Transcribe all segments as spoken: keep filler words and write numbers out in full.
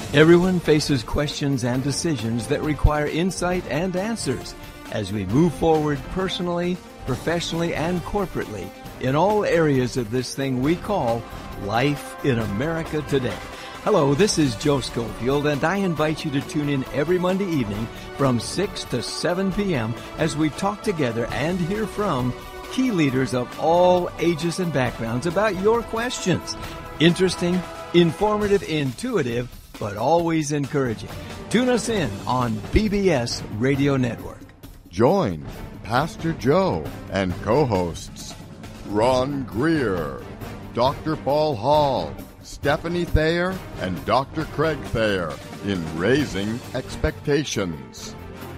Everyone faces questions and decisions that require insight and answers as we move forward personally, professionally, and corporately in all areas of this thing we call life in America today. Hello, this is Joe Schofield, and I invite you to tune in every Monday evening from six to seven p.m. as we talk together and hear from key leaders of all ages and backgrounds about your questions. Interesting, informative, intuitive, but always encouraging. Tune us in on B B S Radio Network. Join Pastor Joe and co-hosts Ron Greer, Doctor Paul Hall, Stephanie Thayer, and Doctor Craig Thayer in Raising Expectations.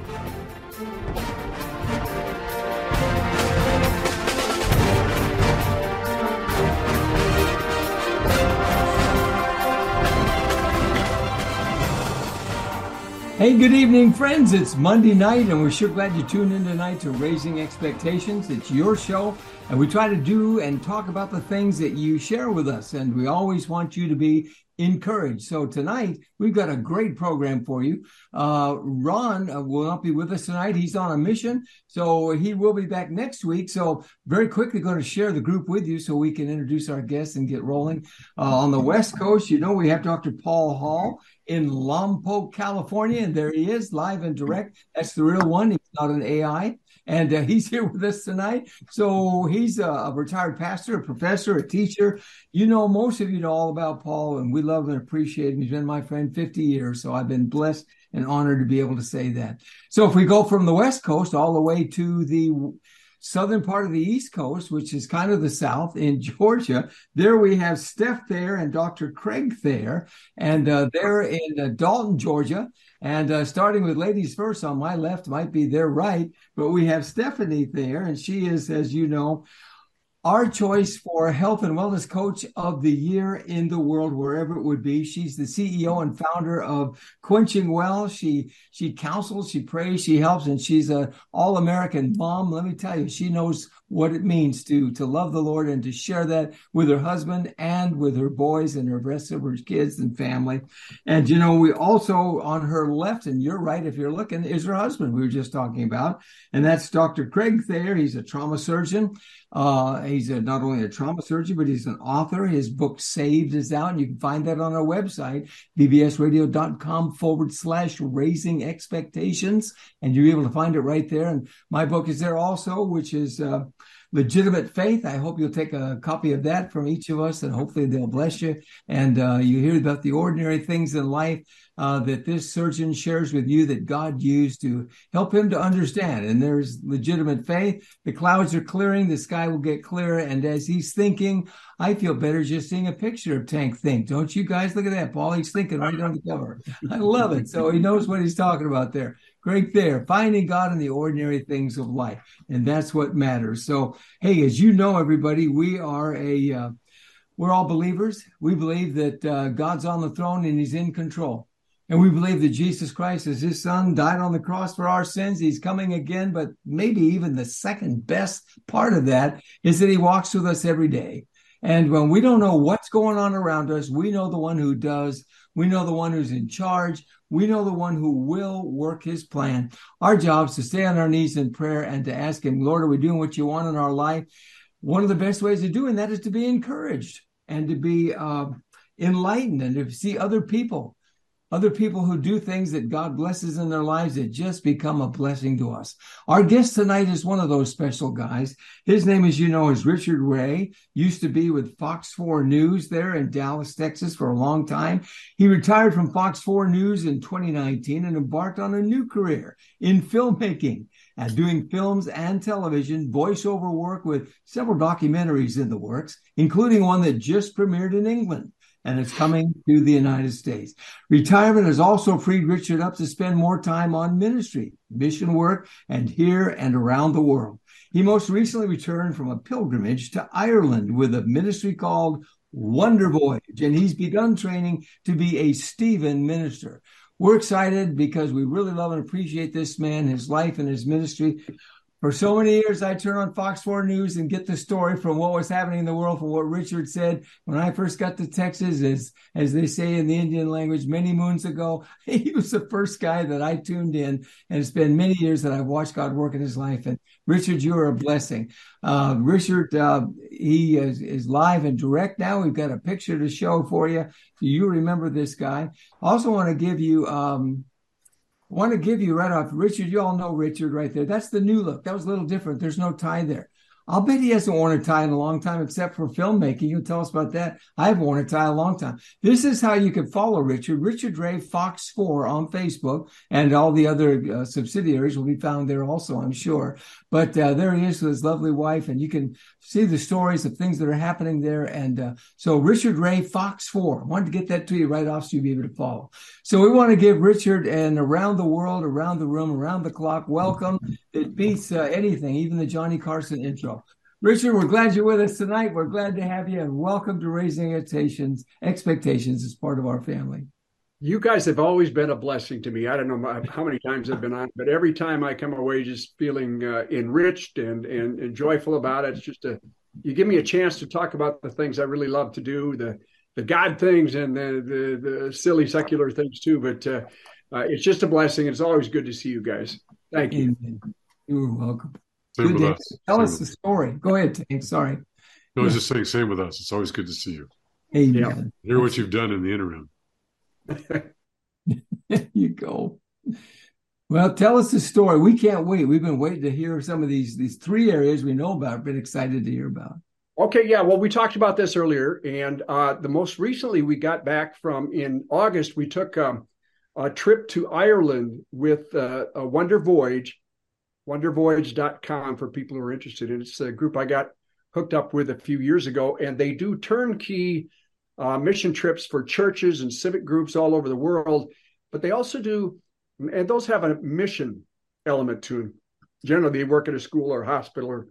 Hey, good evening, friends. It's Monday night, and we're sure glad you tuned in tonight to Raising Expectations. It's your show, and we try to do and talk about the things that you share with us, and we always want you to be encouraged. So tonight, we've got a great program for you. Uh, Ron uh, will not be with us tonight. He's on a mission, so he will be back next week. So very quickly going to share the group with you so we can introduce our guests and get rolling. Uh, on the West Coast, you know, we have Doctor Paul Hall in Lompoc, California, and there he is, live and direct. That's the real one. He's not an A I. And uh, he's here with us tonight. So he's a, a retired pastor, a professor, a teacher. You know, most of you know all about Paul, and we love and appreciate him. He's been my friend fifty years, so I've been blessed and honored to be able to say that. So if we go from the West Coast all the way to the southern part of the East Coast, which is kind of the South in Georgia, there we have Steph Thayer and Doctor Craig Thayer, and uh, they're in uh, Dalton, Georgia. And uh, starting with ladies first, on my left might be their right, but we have Stephanie Thayer, and she is, as you know, our choice for Health and Wellness Coach of the Year in the world, wherever it would be. She's the C E O and founder of Quenching Well. She she counsels, she prays, she helps, and she's an all-American mom. Let me tell you, she knows what it means to, to love the Lord and to share that with her husband and with her boys and her rest of her kids and family. And, you know, we also, on her left, and you're right if you're looking, is her husband we were just talking about, and that's Doctor Craig Thayer. He's a trauma surgeon. Uh, he's a, not only a trauma surgeon, but he's an author. His book Saved is out, and you can find that on our website, bbsradio.com forward slash raising expectations. And you're able to find it right there. And my book is there also, which is uh, Legitimate Faith. I hope you'll take a copy of that from each of us, and hopefully they'll bless you. And uh, you hear about the ordinary things in life uh, that this surgeon shares with you that God used to help him to understand. And there's legitimate faith. The clouds are clearing. The sky will get clearer. And as he's thinking, I feel better just seeing a picture of Tank Think. Don't you guys? Look at that, Paul. He's thinking right on the cover. I love it. So he knows what he's talking about there. Great there. Finding God in the ordinary things of life. And that's what matters. So, hey, as you know, everybody, we are a, uh, we're all believers. We believe that uh, God's on the throne and he's in control. And we believe that Jesus Christ, as his son, died on the cross for our sins. He's coming again. But maybe even the second best part of that is that he walks with us every day. And when we don't know what's going on around us, we know the one who does. We know the one who's in charge. We know the one who will work his plan. Our job is to stay on our knees in prayer and to ask him, Lord, are we doing what you want in our life? One of the best ways of doing that is to be encouraged and to be uh, enlightened and to see other people. Other people who do things that God blesses in their lives that just become a blessing to us. Our guest tonight is one of those special guys. His name, as you know, is Richard Ray. Used to be with Fox four News there in Dallas, Texas for a long time. He retired from Fox four News in twenty nineteen and embarked on a new career in filmmaking and doing films and television, voiceover work with several documentaries in the works, including one that just premiered in England. And it's coming to the United States. Retirement has also freed Richard up to spend more time on ministry, mission work, and here and around the world. He most recently returned from a pilgrimage to Ireland with a ministry called Wonder Voyage, and he's begun training to be a Stephen minister. We're excited because we really love and appreciate this man, his life and his ministry. For so many years, I turn on Fox four News and get the story from what was happening in the world, from what Richard said when I first got to Texas, as, as they say in the Indian language, many moons ago. He was the first guy that I tuned in, and it's been many years that I've watched God work in his life. And Richard, you are a blessing. Uh, Richard, uh, he is, is live and direct now. We've got a picture to show for you. So you remember this guy. I also want to give you... Um, I want to give you right off, Richard, you all know Richard right there. That's the new look. That was a little different. There's no tie there. I'll bet he hasn't worn a tie in a long time, except for filmmaking. You can tell us about that. I've worn a tie a long time. This is how you can follow Richard. Richard Ray, Fox four on Facebook, and all the other uh, subsidiaries will be found there also, I'm sure. But uh, there he is with his lovely wife, and you can see the stories of things that are happening there. And uh, so Richard Ray, Fox four. I wanted to get that to you right off so you'll be able to follow. So we want to give Richard an around the world, around the room, around the clock welcome. It beats uh, anything, even the Johnny Carson intro. Richard, we're glad you're with us tonight. We're glad to have you, and welcome to Raising Expectations, Expectations as part of our family. You guys have always been a blessing to me. I don't know how many times I've been on, but every time I come away just feeling uh, enriched and, and and joyful about it. It's just a you give me a chance to talk about the things I really love to do, the the God things and the the, the silly secular things too. But uh, uh, it's just a blessing. It's always good to see you guys. Thank you. Amen. You're welcome. Same Good with day. us. Tell Same us the story. Go ahead, Tank. Sorry. No, I was just saying, same with us. It's always good to see you. Amen. Hear what you've done in the interim. There you go. Well, tell us the story. We can't wait. We've been waiting to hear some of these these three areas we know about. Been excited to hear about. Okay, yeah. Well, we talked about this earlier, and uh, the most recently we got back from in August. We took um, a trip to Ireland with uh, a Wonder Voyage. wonder voyage dot com for people who are interested. And it's a group I got hooked up with a few years ago, and they do turnkey uh, mission trips for churches and civic groups all over the world. But they also do, and those have a mission element to them. Generally, they work at a school or hospital or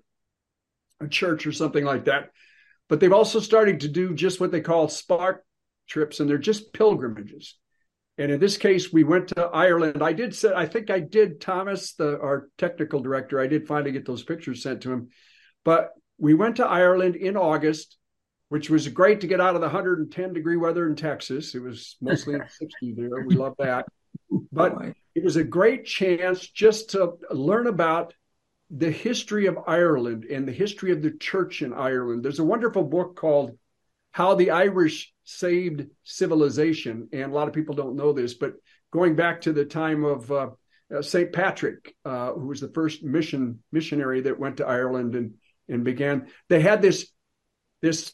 a church or something like that. But they've also started to do just what they call spark trips, and they're just pilgrimages. And in this case, we went to Ireland. I did say, I think I did, Thomas, the our technical director, I did finally get those pictures sent to him. But we went to Ireland in August, which was great to get out of the one hundred ten degree weather in Texas. It was mostly sixty there. We love that. But it was a great chance just to learn about the history of Ireland and the history of the church in Ireland. There's a wonderful book called How the Irish Saved Civilization. And a lot of people don't know this, but going back to the time of uh, uh, Saint Patrick, uh, who was the first mission missionary that went to Ireland and, and began, they had this, this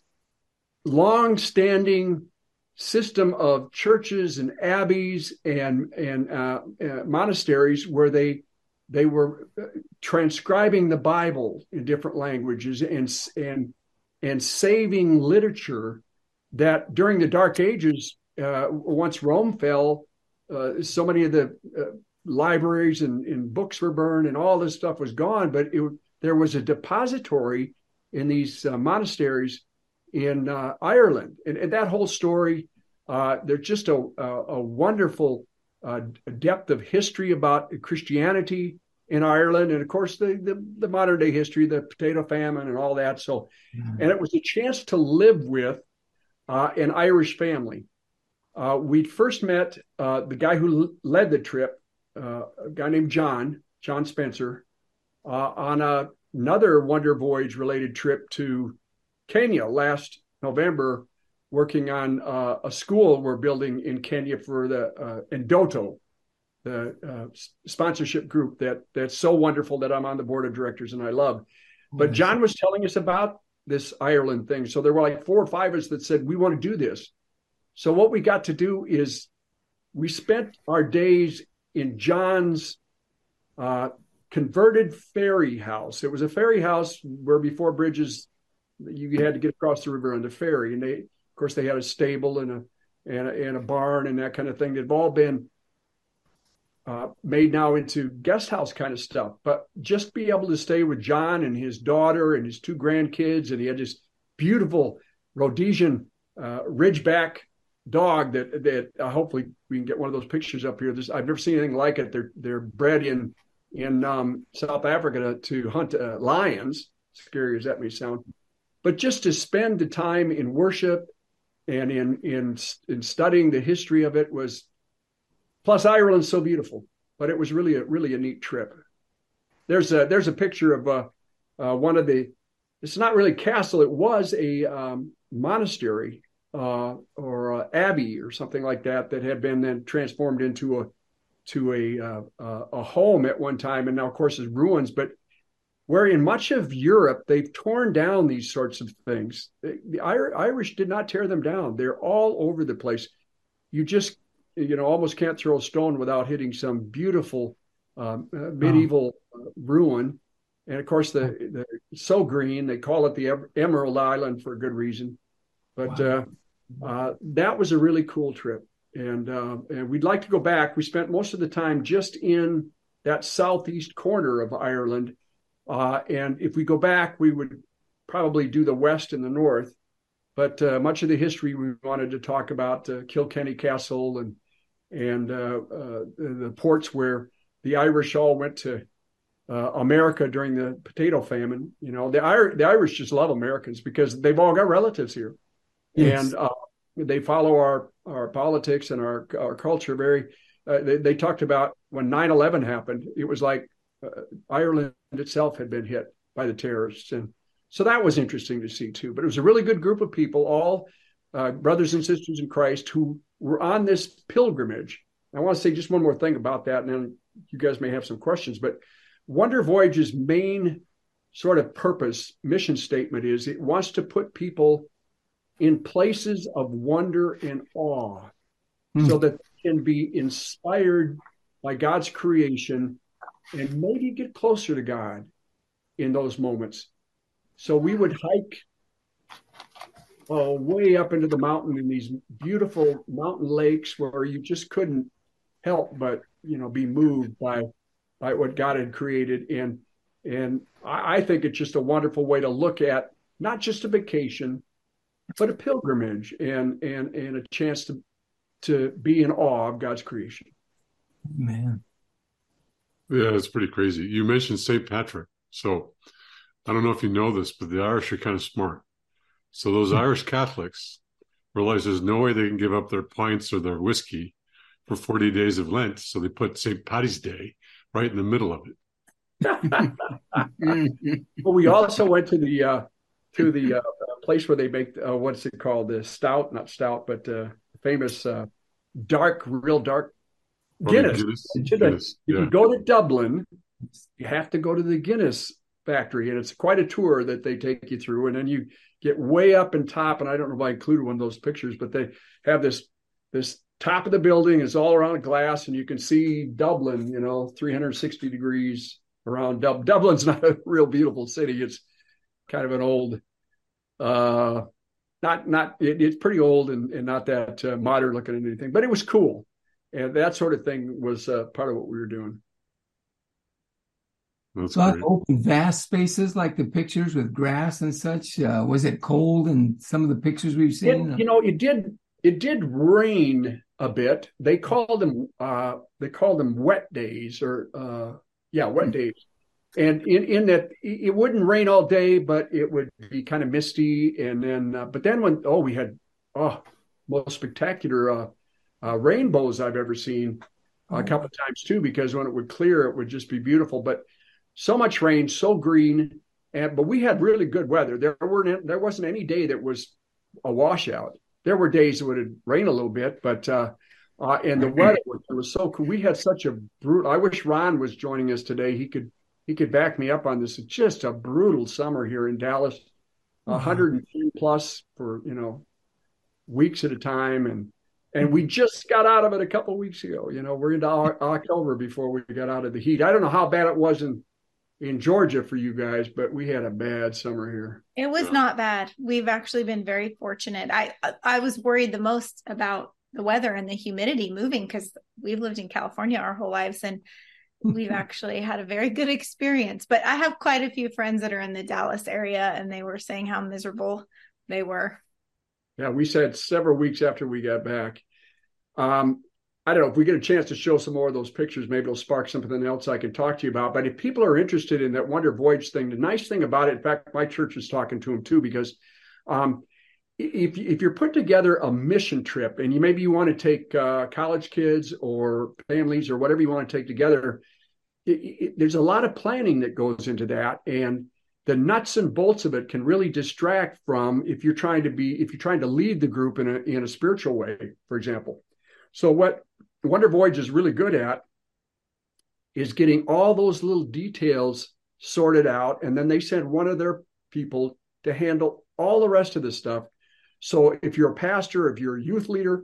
long-standing system of churches and abbeys and, and uh, uh, monasteries where they they were transcribing the Bible in different languages and and and saving literature that during the Dark Ages, uh, once Rome fell, uh, so many of the uh, libraries and, and books were burned and all this stuff was gone. But it, there was a depository in these uh, monasteries in uh, Ireland. And, and that whole story, uh, there's just a, a, a wonderful uh, depth of history about Christianity in Ireland. And of course, the, the, the modern day history, the potato famine and all that. So, mm-hmm. And it was a chance to live with uh, an Irish family. Uh, we first met uh, the guy who l- led the trip, uh, a guy named John, John Spencer, uh, on a, another Wonder Voyage related trip to Kenya last November, working on uh, a school we're building in Kenya for the uh, Ndoto, the uh, sponsorship group that that's so wonderful that I'm on the board of directors and I love. But John was telling us about this Ireland thing. So there were like four or five of us that said, we want to do this. So what we got to do is we spent our days in John's uh, converted ferry house. It was a ferry house where before bridges, you had to get across the river on the ferry. And they, of course, they had a stable and a, and a, and a barn and that kind of thing. They've all been uh, made now into guest house kind of stuff. But just be able to stay with John and his daughter and his two grandkids. And he had this beautiful Rhodesian uh, Ridgeback dog that that uh, hopefully we can get one of those pictures up here. This, I've never seen anything like it. They're they're bred in in um, South Africa to, to hunt uh, lions, scary as that may sound, but just to spend the time in worship and in in in studying the history of it was. Plus, Ireland's so beautiful, but it was really a really a neat trip. There's a there's a picture of uh, uh, one of the. It's not really castle. It was a um, monastery uh, or a abbey or something like that that had been then transformed into a to a uh, a home at one time, and now of course is ruins. But where in much of Europe they've torn down these sorts of things, the, the Irish did not tear them down. They're all over the place. You just you know, almost can't throw a stone without hitting some beautiful um, uh, medieval uh, ruin. And of course, the, the so green, they call it the Emerald Island for a good reason. But wow. uh, uh, that was a really cool trip. And, uh, and we'd like to go back. We spent most of the time just in that southeast corner of Ireland. Uh, and if we go back, we would probably do the west and the north. But uh, much of the history we wanted to talk about, uh, Kilkenny Castle and and uh, uh, the ports where the Irish all went to uh, America during the potato famine. You know, the, Ir- the Irish just love Americans because they've all got relatives here. Yes. And uh, they follow our, our politics and our, our culture very. Uh, they, they talked about when nine eleven happened, it was like uh, Ireland itself had been hit by the terrorists. And so that was interesting to see too. But it was a really good group of people, all uh, brothers and sisters in Christ who were on this pilgrimage. I want to say just one more thing about that, and then you guys may have some questions. But Wonder Voyage's main sort of purpose, mission statement is it wants to put people in places of wonder and awe mm. so that they can be inspired by God's creation and maybe get closer to God in those moments. So we would hike uh, way up into the mountain in these beautiful mountain lakes where you just couldn't help but, you know, be moved by by what God had created. And and I, I think it's just a wonderful way to look at not just a vacation, but a pilgrimage and and and a chance to to be in awe of God's creation. Man. Yeah, it's pretty crazy. You mentioned Saint Patrick. So I don't know if you know this, but the Irish are kind of smart. So those Irish Catholics realize there's no way they can give up their pints or their whiskey for forty days of Lent. So they put Saint Paddy's Day right in the middle of it. Well, we also went to the uh, to the uh, place where they make uh, what's it called? The stout, not stout, but uh, famous uh, dark, real dark Guinness. Guinness. The, Guinness. If yeah. you go to Dublin, you have to go to the Guinness factory, and it's quite a tour that they take you through, and then you get way up in top. And I don't know if I included one of those pictures, but they have this this top of the building is all around glass, and you can see Dublin, you know, three hundred sixty degrees around. Dub- Dublin's not a real beautiful city. It's kind of an old, uh, not not it, it's pretty old and, and not that uh, modern looking or anything, but it was cool, and that sort of thing was uh, part of what we were doing. That's so great. Open vast spaces like the pictures with grass and such. Uh, was it cold in some of the pictures we've seen? It, you know, it did. It did rain a bit. They called them. Uh, they called them wet days, or uh, yeah, wet days. And in, in that, it wouldn't rain all day, but it would be kind of misty. And then, uh, but then when oh, we had oh, most spectacular uh, uh, rainbows I've ever seen. A couple of times too, because when it would clear, it would just be beautiful. But so much rain, so green, and but we had really good weather. There weren't there wasn't any day that was a washout. There were days that would rain a little bit, but uh, uh, and the weather was, it was so cool. We had such a brutal. I wish Ron was joining us today. He could he could back me up on this. It's just a brutal summer here in Dallas, mm-hmm. one hundred ten plus for you know weeks at a time, and and we just got out of it a couple of weeks ago. You know, we're into October before we got out of the heat. I don't know how bad it was in. in Georgia for you guys, but we had a bad summer here. It was not bad. We've actually been very fortunate. I I was worried the most about the weather and the humidity moving because we've lived in California our whole lives, and we've actually had a very good experience. But I have quite a few friends that are in the Dallas area, and they were saying how miserable they were. Yeah, we said several weeks after we got back. Um, I don't know if we get a chance to show some more of those pictures, maybe it'll spark something else I can talk to you about. But if people are interested in that Wonder Voyage thing, the nice thing about it, in fact, my church is talking to them too, because um, if if you're put together a mission trip and you maybe you want to take uh, college kids or families or whatever you want to take together, it, it, there's a lot of planning that goes into that, and the nuts and bolts of it can really distract from if you're trying to be if you're trying to lead the group in a in a spiritual way, for example. So what Wonder Voyage is really good at is getting all those little details sorted out, and then they send one of their people to handle all the rest of the stuff. So if you're a pastor, if you're a youth leader,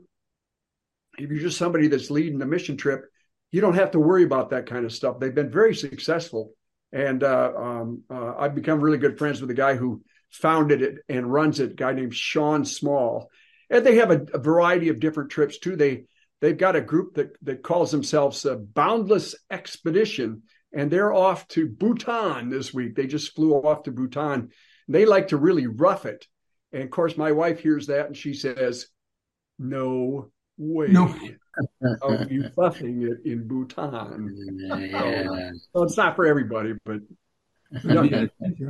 if you're just somebody that's leading the mission trip, you don't have to worry about that kind of stuff. They've been very successful. And uh, um, uh, I've become really good friends with the guy who founded it and runs it, a guy named Sean Small. And they have a, a variety of different trips too. They, they've got a group that, that calls themselves a Boundless Expedition, and they're off to Bhutan this week. They just flew off to Bhutan. They like to really rough it. And of course, my wife hears that and she says, no way. No. Are you buffing it in Bhutan? So, so it's not for everybody, but yeah.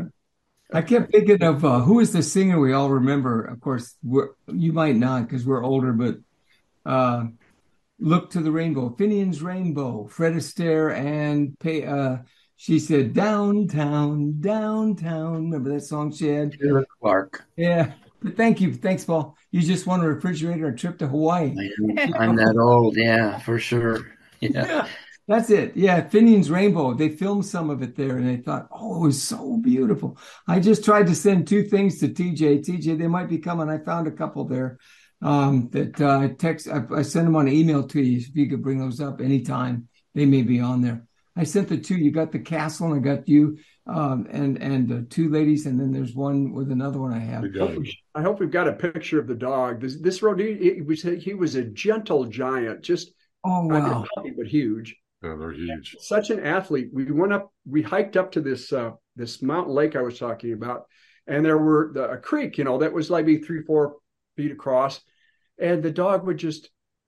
I kept thinking of uh, who is the singer we all remember. Of course, we're, you might not because we're older, but uh, Look to the Rainbow, Finian's Rainbow, Fred Astaire, and pay, uh, she said, downtown, downtown. Remember that song she had? Taylor Clark. Yeah. But thank you. Thanks, Paul. You just won a refrigerator and a trip to Hawaii. I'm, I'm that old. Yeah, for sure. Yeah. Yeah, that's it. Yeah, Finian's Rainbow. They filmed some of it there, and they thought, oh, it was so beautiful. I just tried to send two things to T J. T J, they might be coming. I found a couple there um, that uh, I text. I, I sent them on email to you. If you could bring those up anytime, they may be on there. I sent the two. You got the castle, and I got you, um, and and uh, two ladies, and then there's one with another one I have. I hope we've got a picture of the dog. This this road, he was he was a gentle giant, just oh wow, but huge. Yeah, they're huge. Such an athlete. We went up, we hiked up to this uh, this mountain lake I was talking about, and there were the, a creek, you know, that was like maybe three, four feet across, and the dog would just,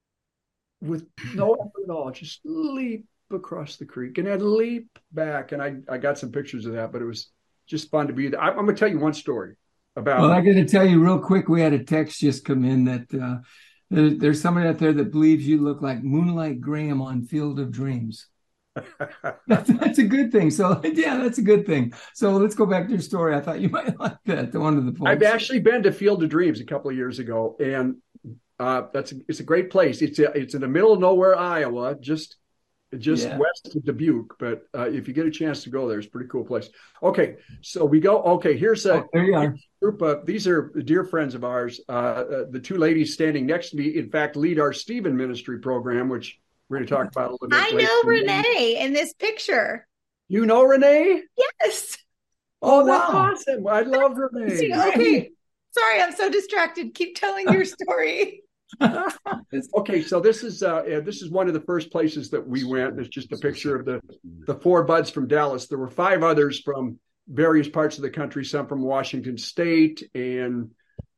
with no effort at all, just leap across the creek and then leap back. And I, I got some pictures of that, but it was just fun to be there. I, I'm going to tell you one story about. Well, I got to tell you real quick. We had a text just come in that uh, there's somebody out there that believes you look like Moonlight Graham on Field of Dreams. that's, that's a good thing. So yeah, that's a good thing. So let's go back to your story. I thought you might like that. One of the points. I've actually been to Field of Dreams a couple of years ago, and uh, that's a, it's a great place. It's a, it's in the middle of nowhere, Iowa, just. Just yeah. west of Dubuque, but uh, if you get a chance to go there, it's a pretty cool place. Okay, so we go. Okay, here's a oh, there you are. group of these are dear friends of ours. Uh, uh, the two ladies standing next to me, in fact, lead our Stephen Ministry program, which we're going to talk about a little bit. I later. know Renee in this picture. You know Renee? Yes. Oh, that's wow. awesome! I love Renee. Okay, sorry, I'm so distracted. Keep telling your story. Okay, so this is uh, this is one of the first places that we went. It's just a picture of the the four buds from Dallas. There were five others from various parts of the country, some from Washington State and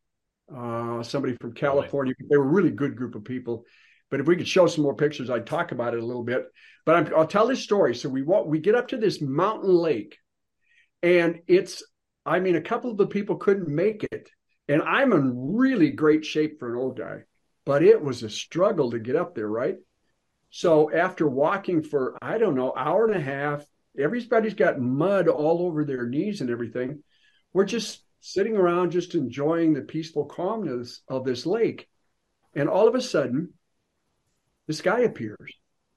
uh, somebody from California. They were a really good group of people. But if we could show some more pictures, I'd talk about it a little bit. But I'm, I'll tell this story. So we walk, we get up to this mountain lake, and it's, I mean, a couple of the people couldn't make it. And I'm in really great shape for an old guy. But it was a struggle to get up there, right? So after walking for, I don't know, hour and a half, everybody's got mud all over their knees and everything. We're just sitting around, just enjoying the peaceful calmness of this lake. And all of a sudden, this guy appears.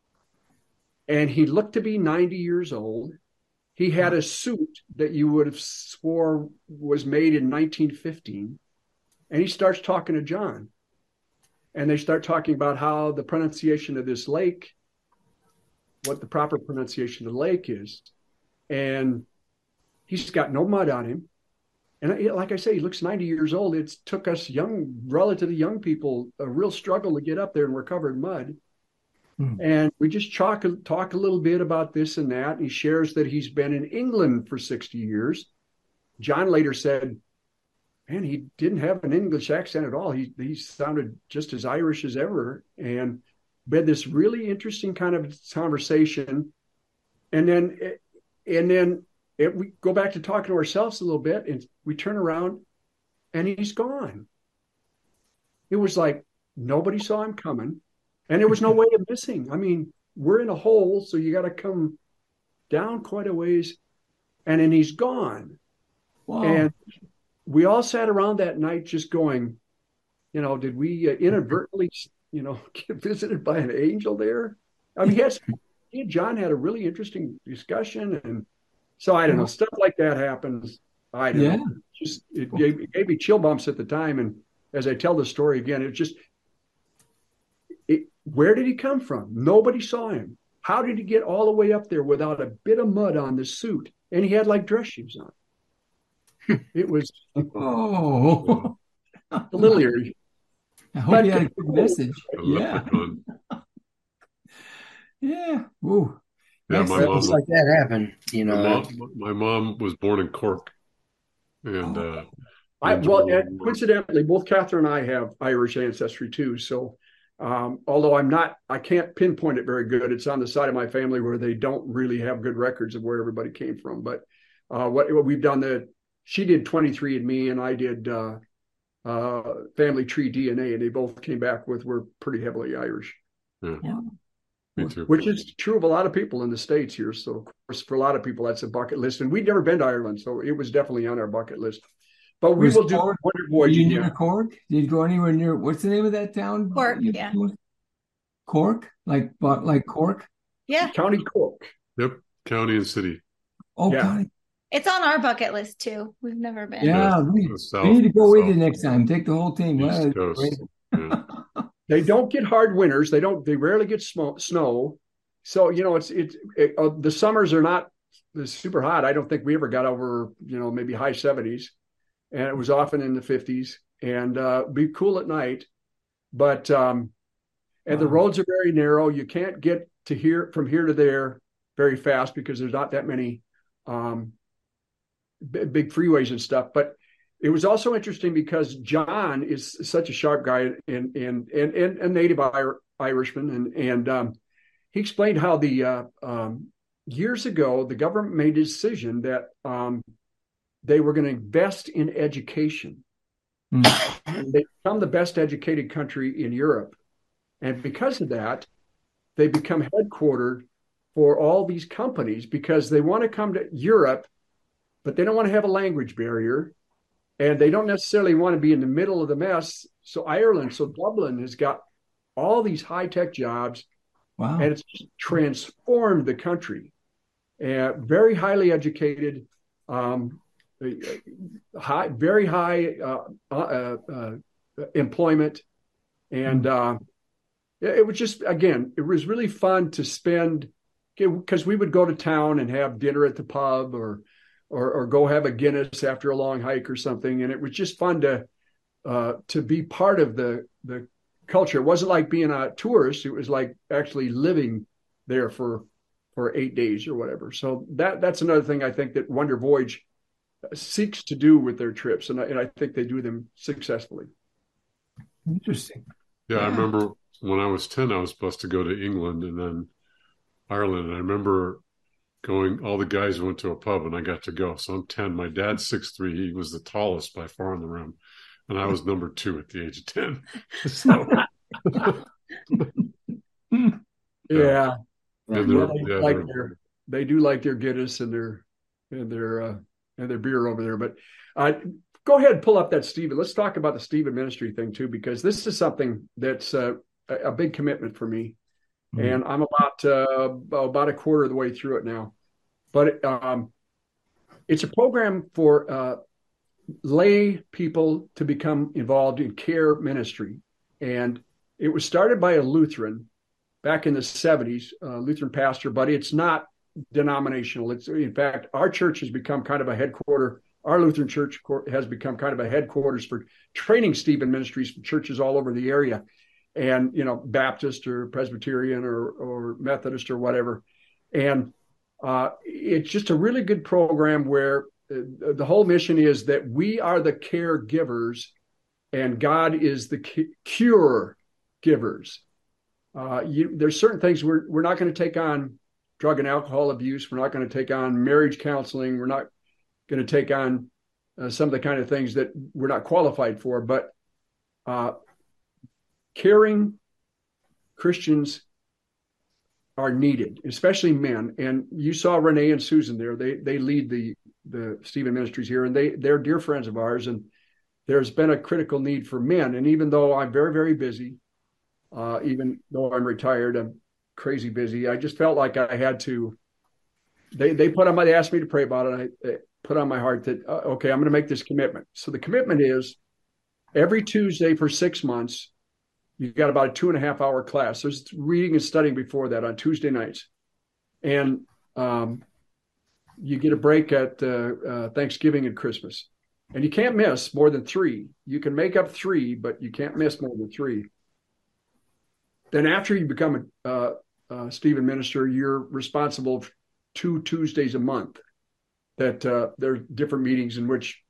And he looked to be ninety years old. He had a suit that you would have swore was made in nineteen fifteen. And he starts talking to John. And they start talking about how the pronunciation of this lake, what the proper pronunciation of the lake is. And he's got no mud on him. And like I say, he looks ninety years old. It took us young, relatively young people, a real struggle to get up there, and we're covered in mud. Hmm. And we just talk, talk a little bit about this and that. He shares that he's been in England for sixty years. John later said, man, he didn't have an English accent at all. He he sounded just as Irish as ever. And we had this really interesting kind of conversation. And then, and then it, we go back to talking to ourselves a little bit, and we turn around and he's gone. It was like nobody saw him coming, and there was no way of missing. I mean, we're in a hole, so you got to come down quite a ways, and then he's gone. Wow. And we all sat around that night just going, you know, did we uh, inadvertently, you know, get visited by an angel there? I mean, he, had, he and John had a really interesting discussion. And so I don't know, stuff like that happens. I don't Yeah. know. Just it gave, it gave me chill bumps at the time. And as I tell the story again, it just, it, where did he come from? Nobody saw him. How did he get all the way up there without a bit of mud on the suit? And he had like dress shoes on. It was Oh, a little eerie. I hope But- you had a good message. A Yeah, leprechaun. yeah. Ooh. Yeah, my Excellent. mom, Things like that happen, you my, know. mom, my mom was born in Cork. And uh, I, well, enjoyed- and coincidentally, both Catherine and I have Irish ancestry too. So, um, although I'm not, I can't pinpoint it very good. It's on the side of my family where they don't really have good records of where everybody came from. But uh, what, what we've done, the she did twenty-three and me, and I did uh, uh, family tree D N A, and they both came back with we're pretty heavily Irish, yeah, Yeah. me too. which is true of a lot of people in the States here. So, of course, for a lot of people, that's a bucket list. And we'd never been to Ireland, so it was definitely on our bucket list. But we Was will do Cork- Wonder Were Voyage you near again. Cork? Did you go anywhere near? What's the name of that town? Cork, You- yeah. Cork, like but like Cork. Yeah, County Cork. Yep, county and city. Oh, Yeah. God. it's on our bucket list too. We've never been. Yeah, Yeah, we, the south- we need to go with south- you next time. Take the whole team. East Well, Coast. great. Yeah. They don't get hard winters. They don't. They rarely get sm- snow. So you know, it's it's it, uh, the summers are not super hot. I don't think we ever got over you know maybe high seventies, and it was often in the fifties. And uh, be cool at night, but um, and the Wow. roads are very narrow. You can't get to here from here to there very fast because there's not that many um, b- big freeways and stuff. But it was also interesting because John is such a sharp guy and and and, and a native Irishman, and and um, he explained how the uh, um, years ago the government made a decision that um, they were going to invest in education. Mm. And they become the best educated country in Europe, and because of that, they become headquartered for all these companies because they want to come to Europe, but they don't want to have a language barrier. And they don't necessarily want to be in the middle of the mess. So Ireland, so Dublin has got all these high-tech jobs, Wow. and it's transformed the country. Uh, very highly educated, um, high, very high uh, uh, uh, employment. And uh, it was just, again, it was really fun to spend, because we would go to town and have dinner at the pub or Or, or go have a Guinness after a long hike or something, and it was just fun to uh, to be part of the the culture. It wasn't like being a tourist; it was like actually living there for for eight days or whatever. So that that's another thing I think that Wonder Voyage seeks to do with their trips, and I, and I think they do them successfully. Interesting. Yeah, I Yeah. remember when I was ten, I was supposed to go to England and then Ireland. And I remember going, all the guys went to a pub and I got to go. So I'm ten. My dad's six three. He was the tallest by far in the room. And I was number two at the age of ten. So, Yeah, and yeah, they're- they, yeah, like they're- their, they do like their Guinness and their and their uh, and their beer over there. But uh, go ahead and pull up that Stephen. Let's talk about the Stephen ministry thing too, because this is something that's uh, a, a big commitment for me. Mhm. And I'm about uh, about a quarter of the way through it now. But um, it's a program for uh, lay people to become involved in care ministry, and it was started by a Lutheran back in the seventies, uh, Lutheran pastor. But it's not denominational. It's in fact our church has become kind of a headquarter. Our Lutheran church has become kind of a headquarters for training Stephen ministries for churches all over the area. And, you know, Baptist or Presbyterian or, or Methodist or whatever. And uh, it's just a really good program where uh, the whole mission is that we are the caregivers and God is the cu- cure givers. Uh, you, there's certain things we're we're not going to take on. Drug and alcohol abuse. We're not going to take on marriage counseling. We're not going to take on uh, some of the kind of things that we're not qualified for. But uh, caring Christians are needed, especially men. And you saw Renee and Susan there. They they lead the the Stephen Ministries here, and they they're dear friends of ours. And there's been a critical need for men. And even though I'm very very busy, uh, even though I'm retired, I'm crazy busy. I just felt like I had to. They they put on my. They asked me to pray about it. I, I put on my heart that uh, okay, I'm going to make this commitment. So the commitment is every Tuesday for six months. You've got about a two and a half hour class. There's reading and studying before that on Tuesday nights, and um, you get a break at uh, uh, Thanksgiving and Christmas, and you can't miss more than three. You can make up three, but you can't miss more than three. Then after you become a uh, Uh, Stephen minister, you're responsible for two Tuesdays a month that uh, there are different meetings in which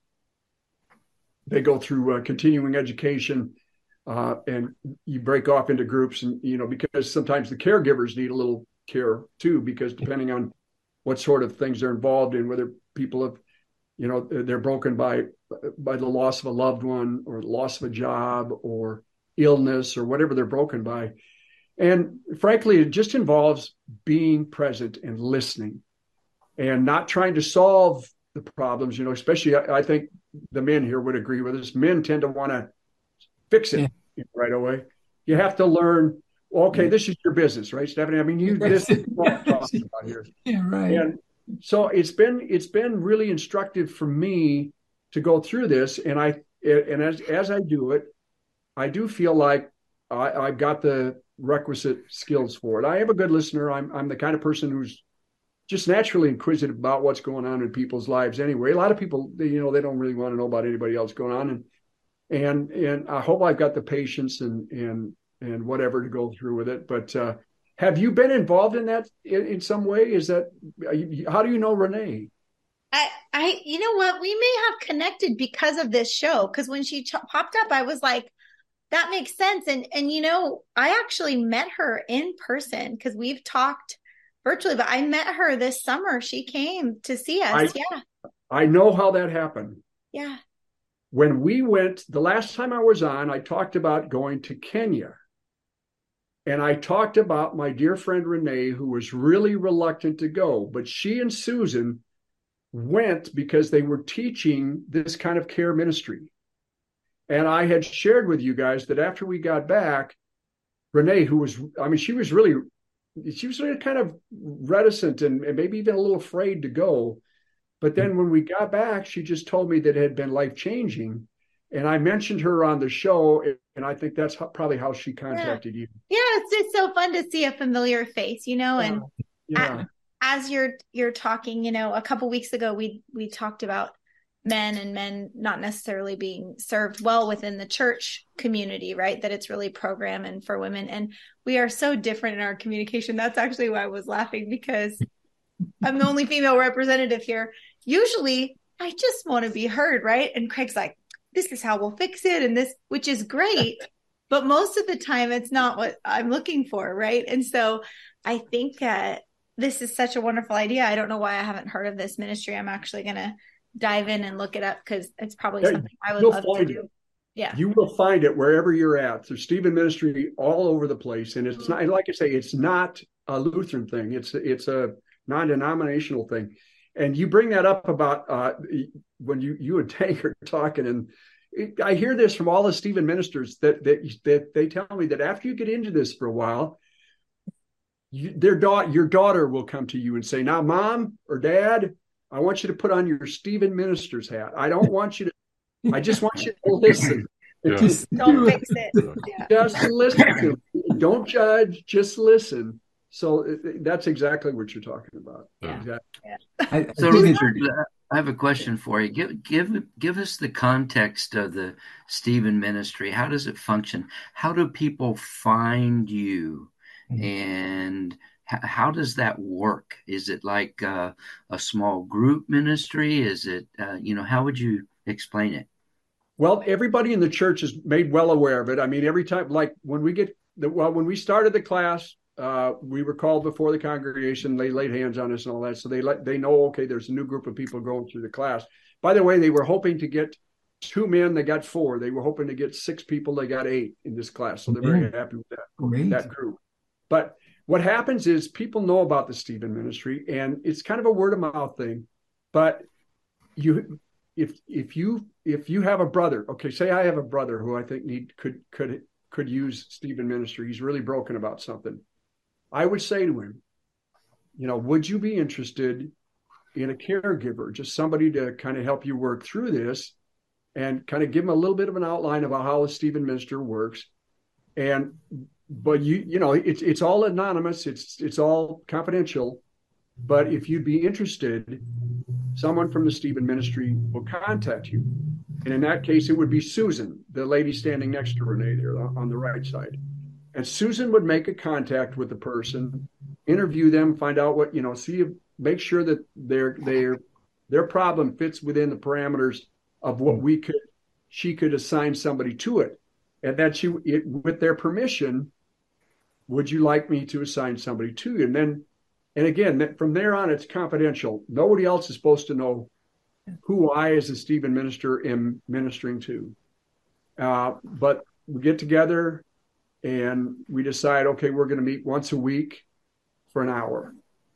they go through uh, continuing education uh, and you break off into groups. And, you know, because sometimes the caregivers need a little care too, because depending on what sort of things they're involved in, whether people have, you know, they're broken by, by the loss of a loved one or the loss of a job or illness or whatever they're broken by. And frankly, it just involves being present and listening and not trying to solve the problems, you know, especially I, I think the men here would agree with us. Men tend to want to fix it yeah. right away. You have to learn, okay, this is your business, right, Stephanie? I mean, you this is what I'm talking about here. Yeah, right. And so it's been it's been really instructive for me to go through this. And I and as as I do it, I do feel like I, I've got the requisite skills for it. I am a good listener. I'm I'm the kind of person who's just naturally inquisitive about what's going on in people's lives anyway. A lot of people, they, you know, they don't really want to know about anybody else going on. And and and I hope I've got the patience and and and whatever to go through with it. But uh, have you been involved in that in, in some way? Is that, how do you know Renee? I, I, you know what? We may have connected because of this show. Because when she ch- popped up, I was like, that makes sense. And, and, you know, I actually met her in person because we've talked virtually, but I met her this summer. She came to see us. I, yeah. I know how that happened. Yeah. When we went, the last time I was on, I talked about going to Kenya. And I talked about my dear friend Renee, who was really reluctant to go, but she and Susan went because they were teaching this kind of care ministry. And I had shared with you guys that after we got back, Renee, who was, I mean, she was really, she was really kind of reticent and, and maybe even a little afraid to go. But then when we got back, she just told me that it had been life-changing. And I mentioned her on the show, and I think that's how, probably how she contacted yeah. you. Yeah, it's just so fun to see a familiar face, you know, and uh, yeah. as, as you're you're talking, you know, a couple weeks ago, we we talked about men and men not necessarily being served well within the church community, right? That it's really program and for women. And we are so different in our communication. That's actually why I was laughing, because I'm the only female representative here. Usually I just want to be heard, right? And Craig's like, this is how we'll fix it. And this, which is great. But most of the time it's not what I'm looking for. Right. And so I think uh, this is such a wonderful idea. I don't know why I haven't heard of this ministry. I'm actually going to dive in and look it up because it's probably yeah, something I would love to do. It. Yeah. You will find it wherever you're at. There's Stephen Ministry all over the place. And it's not, like I say, it's not a Lutheran thing. It's, it's a non-denominational thing. And you bring that up about uh, when you, you and Tank are talking, and it, I hear this from all the Stephen ministers that, that that they tell me that after you get into this for a while, you, their daughter, your daughter will come to you and say, "Now, Mom or Dad, I want you to put on your Stephen minister's hat. I don't want you to. I just want you to listen. Yeah. Just don't fix it. Yeah. Just listen. Don't judge. Just listen." So that's exactly what you're talking about. Yeah. Exactly. Yeah. I, so Richard, I have a question for you. Give give give us the context of the Stephen Ministry. How does it function? How do people find you, mm-hmm. and h- how does that work? Is it like uh, a small group ministry? Is it uh, you know? How would you explain it? Well, everybody in the church is made well aware of it. I mean, every time, like when we get the, well, when we started the class, uh, we were called before the congregation. They laid hands on us and all that. So they let they know, okay, there's a new group of people going through the class. By the way, they were hoping to get two men. They got four. They were hoping to get six people. They got eight in this class. So they're very yeah. happy with that, Great. that group. But what happens is people know about the Stephen Ministry, and it's kind of a word of mouth thing. But you, if if you if you have a brother, okay, say I have a brother who I think need could could could use Stephen Ministry. He's really broken about something. I would say to him, you know, would you be interested in a caregiver, just somebody to kind of help you work through this, and kind of give him a little bit of an outline about how the Stephen Ministry works. And but you you know it's it's all anonymous, it's it's all confidential. But if you'd be interested, someone from the Stephen Ministry will contact you. And in that case, it would be Susan, the lady standing next to Renee there on the right side. And Susan would make a contact with the person, interview them, find out what, you know, see, if, make sure that their their their problem fits within the parameters of what we could, she could assign somebody to it. And that she, it, with their permission, would you like me to assign somebody to you? And then, and again, from there on, it's confidential. Nobody else is supposed to know who I, as a Stephen minister, am ministering to. Uh, but we get together and we decide, okay, we're going to meet once a week for an hour.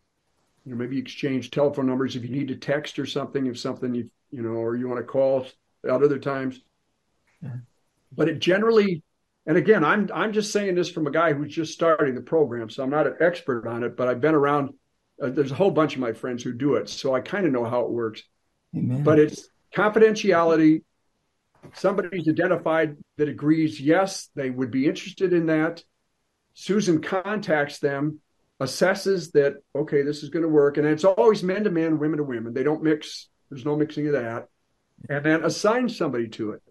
You know, maybe exchange telephone numbers if you need to text or something, if something you you know, or you want to call at other times. Yeah. But it generally, and again, I'm I'm just saying this from a guy who's just starting the program, so I'm not an expert on it, but I've been around. Uh, there's a whole bunch of my friends who do it, so I kind of know how it works. Amen. But it's confidentiality. Somebody's identified that agrees, yes, they would be interested in that. Susan contacts them, assesses that, okay, this is going to work. And it's always men to men, women to women. They don't mix. There's no mixing of that. And then assigns somebody to it.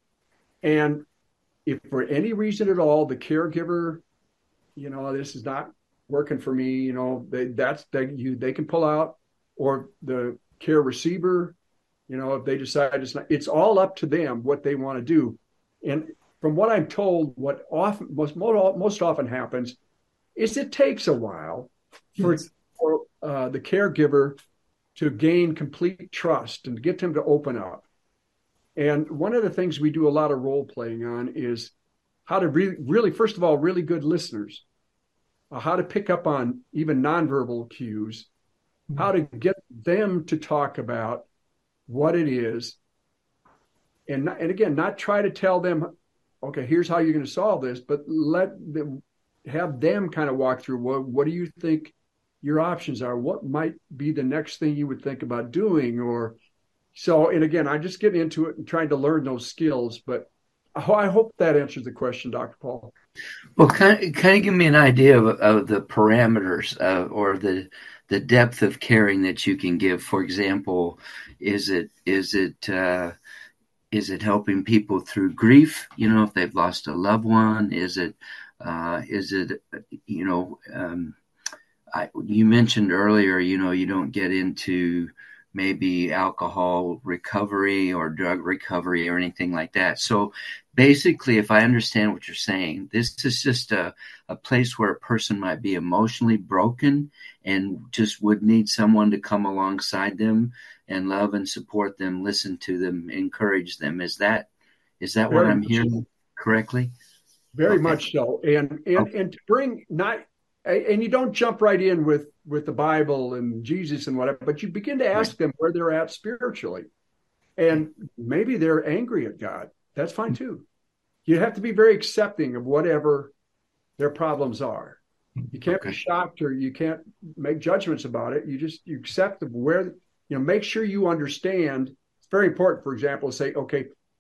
And if for any reason at all, the caregiver, you know, this is not working for me, you know, they, that's, they, you, they can pull out, or the care receiver, you know, if they decide it's not, it's all up to them what they want to do. And from what I'm told, what often, most, most often happens is it takes a while for, yes. for uh, the caregiver to gain complete trust and get them to open up. And one of the things we do a lot of role playing on is how to really, really first of all, really good listeners, uh, how to pick up on even nonverbal cues, mm-hmm. how to get them to talk about what it is. And, not, and again, not try to tell them, okay, here's how you're going to solve this, but let them have them kind of walk through, what, what do you think your options are? What might be the next thing you would think about doing? Or so, and again, I'm just getting into it and trying to learn those skills, but I hope that answers the question, Doctor Paul. Well, kind of, kind of give me an idea of, of the parameters uh, or the the depth of caring that you can give. For example, is it is it uh, is it helping people through grief? You know, if they've lost a loved one, is it uh, is it you know? Um, I, you mentioned earlier, you know, you don't get into maybe alcohol recovery or drug recovery or anything like that. So basically, if I understand what you're saying, this is just a, a place where a person might be emotionally broken and just would need someone to come alongside them and love and support them, listen to them, encourage them. Is that is that Very what I'm hearing so. correctly? Very okay. much so. And and, okay. and to bring not and you don't jump right in with, with the Bible and Jesus and whatever, but you begin to ask them where they're at spiritually. And maybe they're angry at God. That's fine too. You have to be very accepting of whatever their problems are. You can't okay. be shocked, or you can't make judgments about it. You just, you accept them where, you know, make sure you understand. It's very important, for example, to say, okay,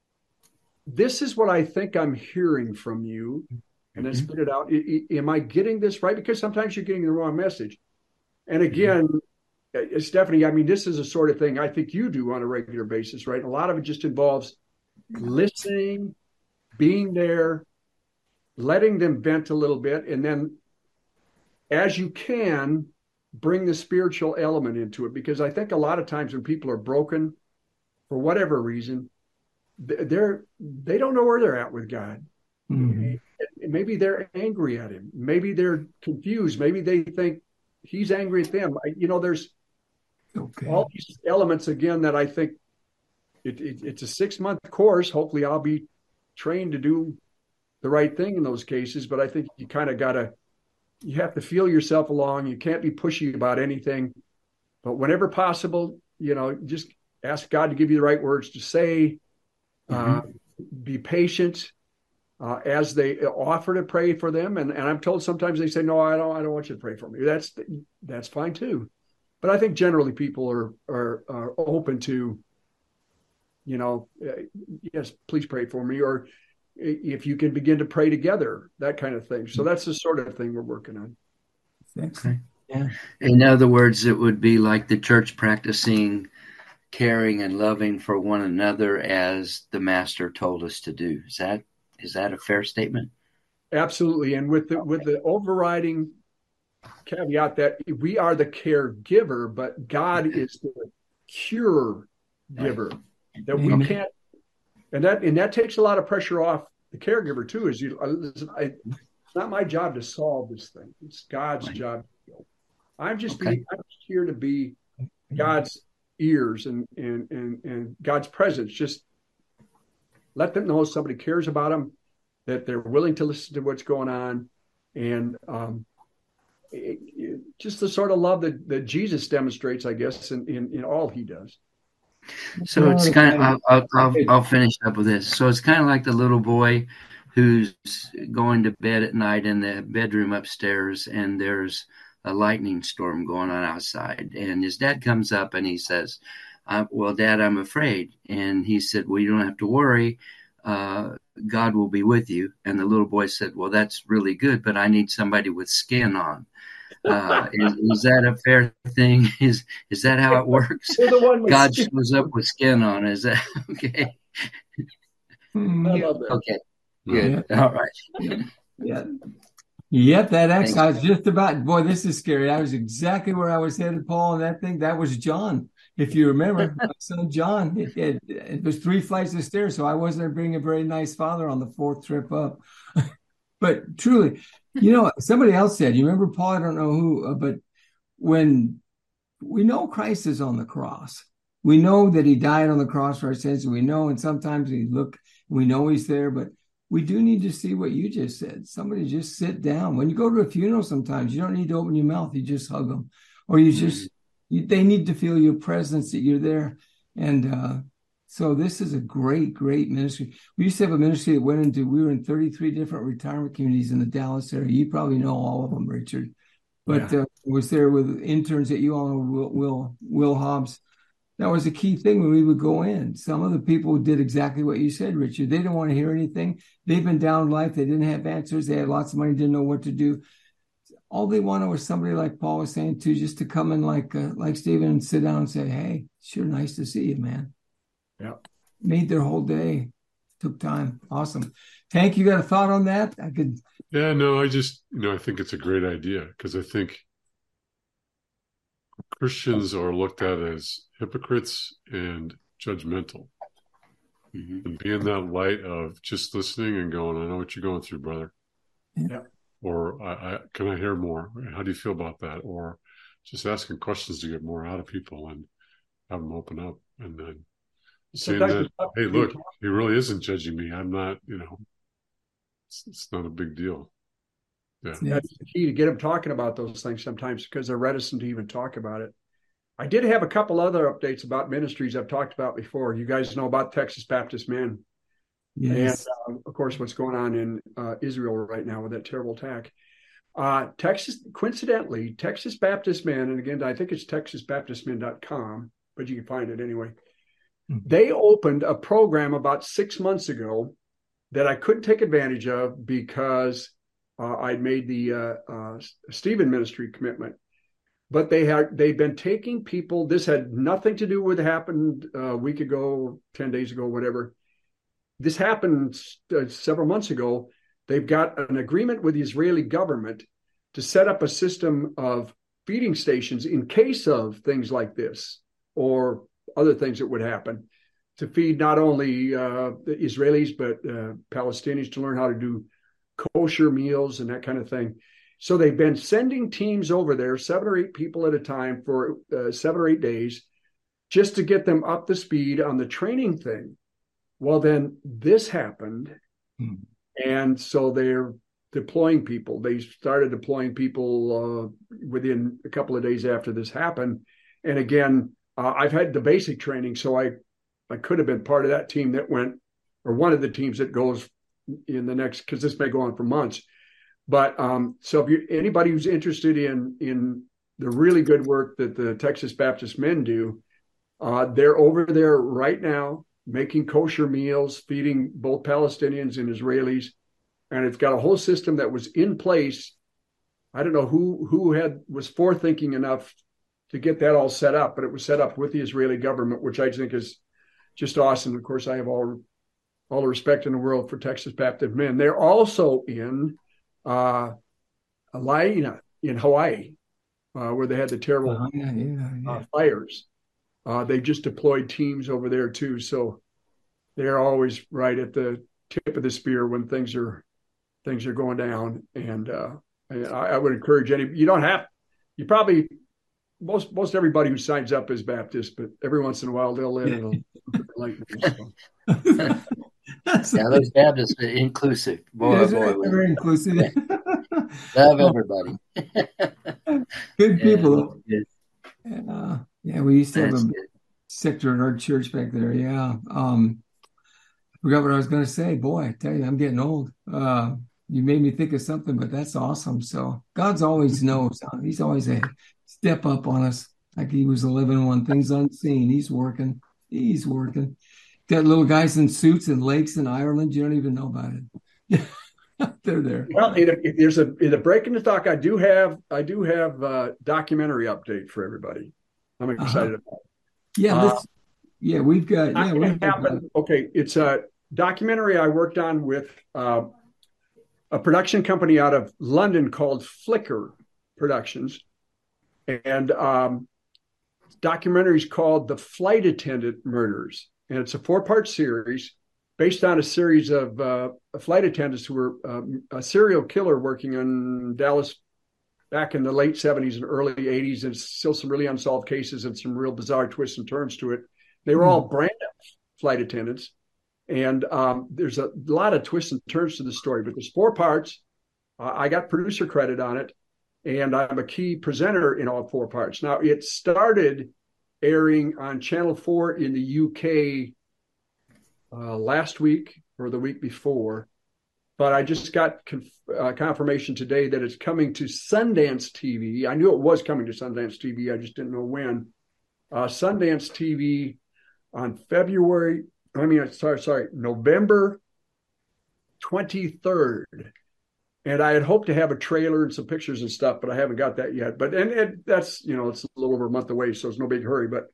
this is what I think I'm hearing from you. And then spit it out. I, I, am I getting this right? Because sometimes you're getting the wrong message. And again, mm-hmm. Stephanie, I mean, this is a sort of thing I think you do on a regular basis, right? A lot of it just involves listening, being there, letting them vent a little bit. And then as you can, bring the spiritual element into it. Because I think a lot of times when people are broken, for whatever reason, they're, they don't know where they're at with God. Mm-hmm. maybe they're angry at him. Maybe they're confused. Maybe they think he's angry at them. I, you know, there's okay. all these elements again that I think it, it, it's a six month course. Hopefully I'll be trained to do the right thing in those cases. But I think you kind of got to, you have to feel yourself along. You can't be pushy about anything. But whenever possible, you know, just ask God to give you the right words to say. Mm-hmm. Uh, be patient uh, as they offer to pray for them. And, and I'm told sometimes they say, no, I don't, I don't want you to pray for me. That's, that's fine too. But I think generally people are, are, are open to, you know, uh, yes, please pray for me. Or if you can begin to pray together, that kind of thing. So that's the sort of thing we're working on. Okay. Yeah. In other words, it would be like the church practicing caring and loving for one another as the Master told us to do. Is that is that a fair statement? Absolutely. And with the, okay. with the overriding caveat that we are the caregiver, but God is the cure giver. Right. That Amen. We can't, and that and that takes a lot of pressure off the caregiver too. Is you, listen, I, it's not my job to solve this thing. It's God's right. job. I'm just okay. being, I'm just here to be God's ears and, and and and God's presence. Just let them know somebody cares about them, that they're willing to listen to what's going on, and um, it, it, just the sort of love that, that Jesus demonstrates, I guess, in, in, in all he does. So it's kind of, I'll, I'll, I'll, I'll finish up with this. So it's kind of like the little boy who's going to bed at night in the bedroom upstairs, and there's a lightning storm going on outside. And his dad comes up and he says, uh, well, Dad, I'm afraid. And he said, well, you don't have to worry. Uh, God will be with you. And the little boy said, well, that's really good, but I need somebody with skin on. Uh, is, is that a fair thing? Is is that how it works? God skin. Shows up with skin on. Is that okay? I love that. Okay, good. Yeah. All right. Yeah. Yep, that X. I was just about, boy, this is scary. I was exactly where I was headed, Paul, and that thing, that was John. If you remember, my son John, it, it, it was three flights of stairs, so I wasn't being a very nice father on the fourth trip up. But truly, you know, somebody else said, you remember, Paul, I don't know who, uh, but when we know Christ is on the cross, we know that he died on the cross for our sins, and we know, and sometimes we look, we know he's there, but we do need to see what you just said. Somebody just sit down. When you go to a funeral, sometimes you don't need to open your mouth. You just hug them, or you just, you, they need to feel your presence, that you're there. And uh, so this is a great, great ministry. We used to have a ministry that went into, we were in thirty-three different retirement communities in the Dallas area. You probably know all of them, Richard. But yeah. uh, was there with interns that you all know, Will, Will, Will Hobbs. That was a key thing when we would go in. Some of the people did exactly what you said, Richard. They didn't want to hear anything. They've been down life. They didn't have answers. They had lots of money, didn't know what to do. All they wanted was somebody, like Paul was saying too, just to come in like uh, like Stephen and sit down and say, hey, sure nice to see you, man. Yeah. Made their whole day. Took time. Awesome. Tank, you got a thought on that? I could. Yeah, no, I just, you know, I think it's a great idea, because I think Christians are looked at as hypocrites and judgmental. Mm-hmm. And being that light of just listening and going, I know what you're going through, brother. Yeah. Or I, I, can I hear more? How do you feel about that? Or just asking questions to get more out of people and have them open up. And then saying that, hey, look, he really isn't judging me. I'm not, you know, it's, it's not a big deal. Yeah. That's the key, to get them talking about those things sometimes, because they're reticent to even talk about it. I did have a couple other updates about ministries I've talked about before. You guys know about Texas Baptist Men. Yes. And, uh, of course, what's going on in uh, Israel right now with that terrible attack. Uh, Texas, coincidentally, Texas Baptist Men, and again, I think it's texas baptist men dot com, but you can find it anyway. Mm-hmm. They opened a program about six months ago that I couldn't take advantage of because uh, I'd made the uh, uh, Stephen ministry commitment. But they had, they've been taking people, this had nothing to do with what happened a week ago, ten days ago, whatever. This happened uh, several months ago. They've got an agreement with the Israeli government to set up a system of feeding stations in case of things like this or other things that would happen, to feed not only uh, the Israelis, but uh, Palestinians, to learn how to do kosher meals and that kind of thing. So they've been sending teams over there, seven or eight people at a time for uh, seven or eight days, just to get them up to speed on the training thing. Well, then this happened. Hmm. And so they're deploying people. They started deploying people uh, within a couple of days after this happened. And again, uh, I've had the basic training, so I, I could have been part of that team that went, or one of the teams that goes in the next, because this may go on for months. But um, so if you, anybody who's interested in in the really good work that the Texas Baptist men do, uh, they're over there right now making kosher meals, feeding both Palestinians and Israelis. And it's got a whole system that was in place. I don't know who who had was forethinking enough to get that all set up, but it was set up with the Israeli government, which I think is just awesome. Of course, I have all, all the respect in the world for Texas Baptist men. They're also in uh, Lahaina in Hawaii, uh, where they had the terrible uh, yeah, yeah, yeah. Uh, fires. Uh, they just deployed teams over there too. So they're always right at the tip of the spear when things are things are going down. And uh, I, I would encourage any, you don't have, you probably, most most everybody who signs up is Baptist, but every once in a while they'll let it like so. Yeah, those Baptists are inclusive. Boy, yeah, boy, boy. Very inclusive. Love everybody. Good people. Yeah, yeah, yeah, we used to That's have a good. sector in our church back there. Yeah. Um, I forgot what I was going to say. Boy, I tell you, I'm getting old. Uh, you made me think of something, but that's awesome. So God's always knows. Huh? He's always a step up on us, like he was eleven one, things unseen. He's working. He's working. Got little guys in suits in lakes in Ireland. You don't even know about it. They're there. Well, in a, if there's a in a break in the talk. I do have I do have a documentary update for everybody. I'm excited uh-huh. about it. Yeah, uh, this, yeah, we've got. Yeah, we've got okay, it's a documentary I worked on with uh, a production company out of London called Flicker Productions, and um, documentary is called "The Flight Attendant Murders," and it's a four-part series based on a series of uh, flight attendants who were um, a serial killer working in Dallas back in the late seventies and early eighties, and still some really unsolved cases and some real bizarre twists and turns to it. They were mm-hmm. all brand new flight attendants, and um, there's a lot of twists and turns to the story, but there's four parts. Uh, I got producer credit on it, and I'm a key presenter in all four parts. Now, it started airing on Channel four in the U K uh, last week or the week before, but I just got conf- uh, confirmation today that it's coming to Sundance T V. I knew it was coming to Sundance T V. I just didn't know when. Uh, Sundance T V on February, I mean, sorry, sorry, November twenty-third. And I had hoped to have a trailer and some pictures and stuff, but I haven't got that yet. But and, and that's, you know, it's a little over a month away, so it's no big hurry. But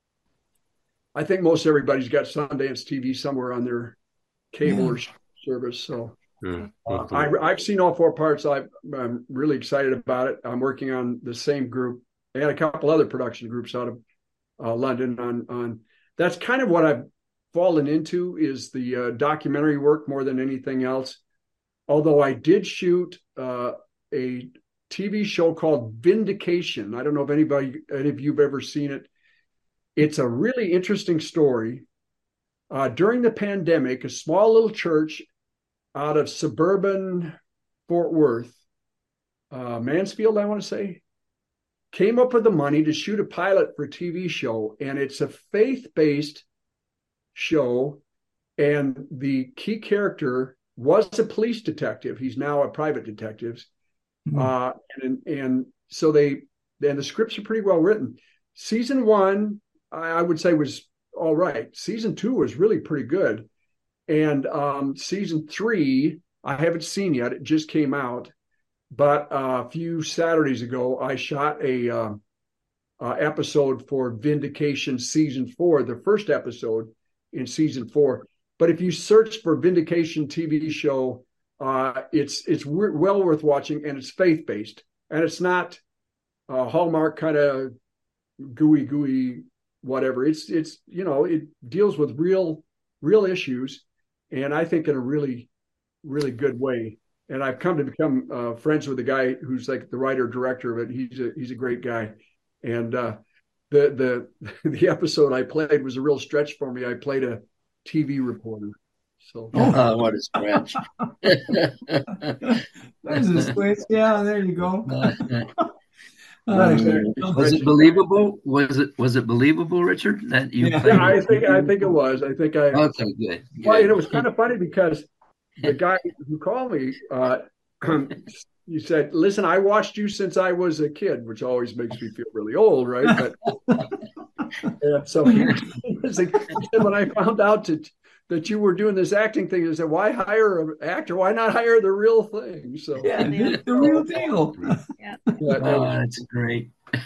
I think most everybody's got Sundance T V somewhere on their cable yeah. or service. So yeah, uh, I, I've seen all four parts. I've, I'm really excited about it. I'm working on the same group. They had a couple other production groups out of uh, London on on. That's kind of what I've fallen into is the uh, documentary work more than anything else. Although I did shoot uh, a T V show called Vindication. I don't know if anybody, any of you've ever seen it. It's a really interesting story. Uh, during the pandemic, a small little church out of suburban Fort Worth, uh, Mansfield, I want to say, came up with the money to shoot a pilot for a T V show. And it's a faith-based show. And the key character was a police detective. He's now a private detective. Mm-hmm. Uh, and, and so they, and the scripts are pretty well written. Season one, I would say, was all right. Season two was really pretty good. And um, season three, I haven't seen yet. It just came out. But uh, a few Saturdays ago, I shot a uh, uh, episode for Vindication season four, the first episode in season four. But if you search for Vindication T V show, uh, it's it's w- well worth watching, and it's faith-based. And it's not uh, Hallmark kind of gooey, gooey, whatever. It's, it's you know, it deals with real, real issues, and I think in a really, really good way. and I've come to become uh, friends with the guy who's like the writer director of it. He's a he's a great guy, and uh, the the the episode I played was a real stretch for me. I played a T V reporter. So oh, what a stretch! That's a switch. Yeah, there you go. Uh, was it believable? Was it was it believable, Richard? That you? Yeah, yeah I think I think it was. I think I. Okay, good. good. Well, and it was kind of funny because the guy who called me, uh, you said, "Listen, I watched you since I was a kid," which always makes me feel really old, right? But and so he, he was like, he said, when I found out that that you were doing this acting thing, he said, "Why hire an actor? Why not hire the real thing?" So yeah, the, the real deal. Yeah, yeah oh, that's great.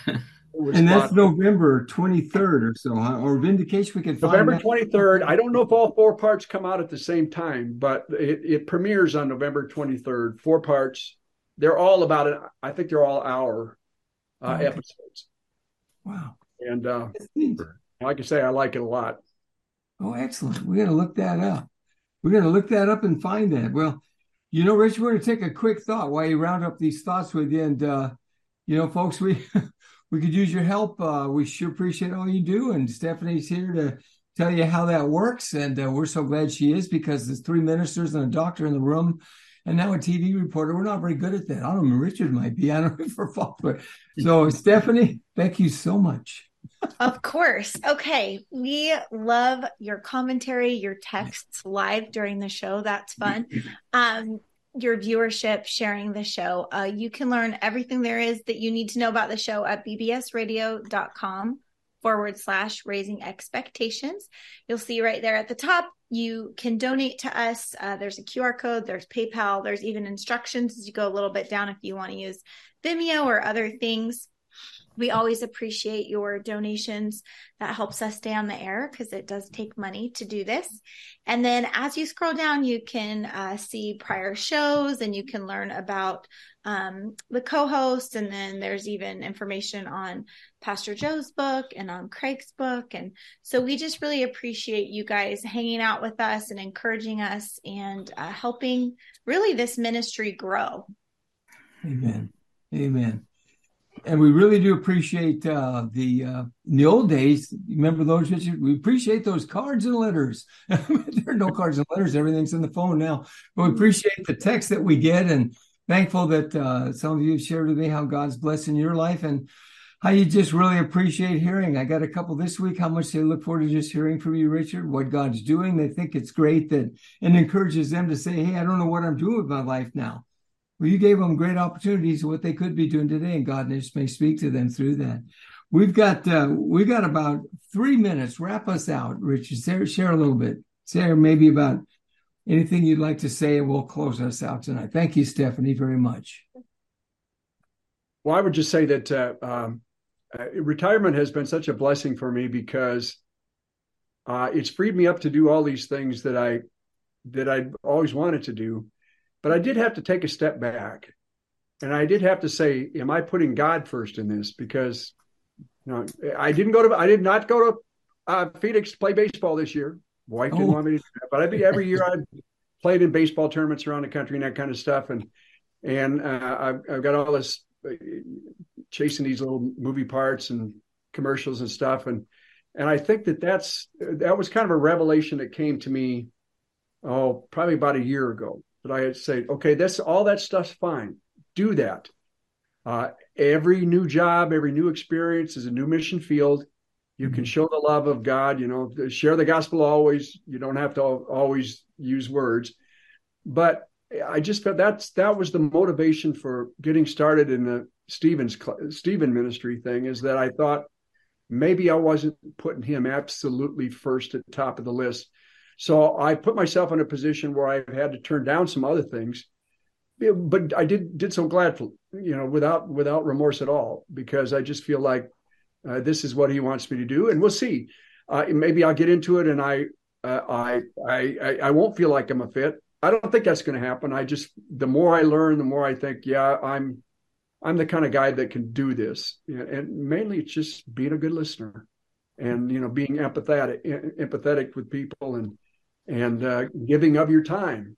And that's November twenty-third or so, huh? Or Vindication. We can find November twenty-third. I don't know if all four parts come out at the same time, but it, it premieres on November twenty-third. Four parts. They're all about it. I think they're all hour uh, okay. episodes. Wow. And uh, like I say, I like it a lot. Oh, excellent. We're going to look that up. We're going to look that up and find that. Well, you know, Rich, we're going to take a quick thought while you round up these thoughts with you. And, uh, you know, folks, we we could use your help. Uh, we sure appreciate all you do. And Stephanie's here to tell you how that works. And uh, we're so glad she is, because there's three ministers and a doctor in the room and now a T V reporter. We're not very good at that. I don't know, Richard might be. I don't know for fault. But so, Stephanie, thank you so much. Of course. Okay. We love your commentary, your texts live during the show. That's fun. Um, your viewership, sharing the show. Uh, you can learn everything there is that you need to know about the show at bbsradio.com forward slash raising expectations. You'll see right there at the top, you can donate to us. Uh, there's a Q R code, there's PayPal, there's even instructions as you go a little bit down if you want to use Vimeo or other things. We always appreciate your donations. That helps us stay on the air because it does take money to do this. And then as you scroll down, you can uh, see prior shows and you can learn about um, the co-host. And then there's even information on Pastor Joe's book and on Craig's book. And so we just really appreciate you guys hanging out with us and encouraging us and uh, helping really this ministry grow. Amen. Amen. And we really do appreciate uh, the, uh, in the old days, remember those, Richard? We appreciate those cards and letters. There are no cards and letters. Everything's in the phone now. But we appreciate the text that we get, and thankful that uh, some of you have shared with me how God's blessing your life and how you just really appreciate hearing. I got a couple this week, how much they look forward to just hearing from you, Richard, what God's doing. They think it's great that, and encourages them to say, hey, I don't know what I'm doing with my life now. Well, you gave them great opportunities of what they could be doing today, and God just may speak to them through that. We've got uh, we've got about three minutes. Wrap us out, Richard. Share, share a little bit. Share maybe about anything you'd like to say, and we'll close us out tonight. Thank you, Stephanie, very much. Well, I would just say that uh, um, uh, retirement has been such a blessing for me because uh, it's freed me up to do all these things that I that I always wanted to do. But I did have to take a step back, and I did have to say, "Am I putting God first in this?" Because, you know, I didn't go to, I did not go to uh, Phoenix to play baseball this year. Wife didn't oh. want me to do that, but I think every year I've played in baseball tournaments around the country and that kind of stuff, and and uh, I've, I've got all this uh, chasing these little movie parts and commercials and stuff, and and I think that that's that was kind of a revelation that came to me, oh, probably about a year ago. That I had said, okay, that's all that stuff's fine. Do that. Uh, every new job, every new experience is a new mission field. You can show the love of God, you know, share the gospel always. You don't have to always use words. But I just felt that's that was the motivation for getting started in the Stephen's Stephen ministry thing, is that I thought maybe I wasn't putting him absolutely first at the top of the list. So I put myself in a position where I had to turn down some other things, but I did did so gladly, you know, without without remorse at all, because I just feel like uh, this is what he wants me to do, and we'll see. Uh, maybe I'll get into it, and I, uh, I I I won't feel like I'm a fit. I don't think that's going to happen. I just the more I learn, the more I think, yeah, I'm I'm the kind of guy that can do this, and mainly it's just being a good listener, and you know, being empathetic empathetic with people and. and uh, giving of your time.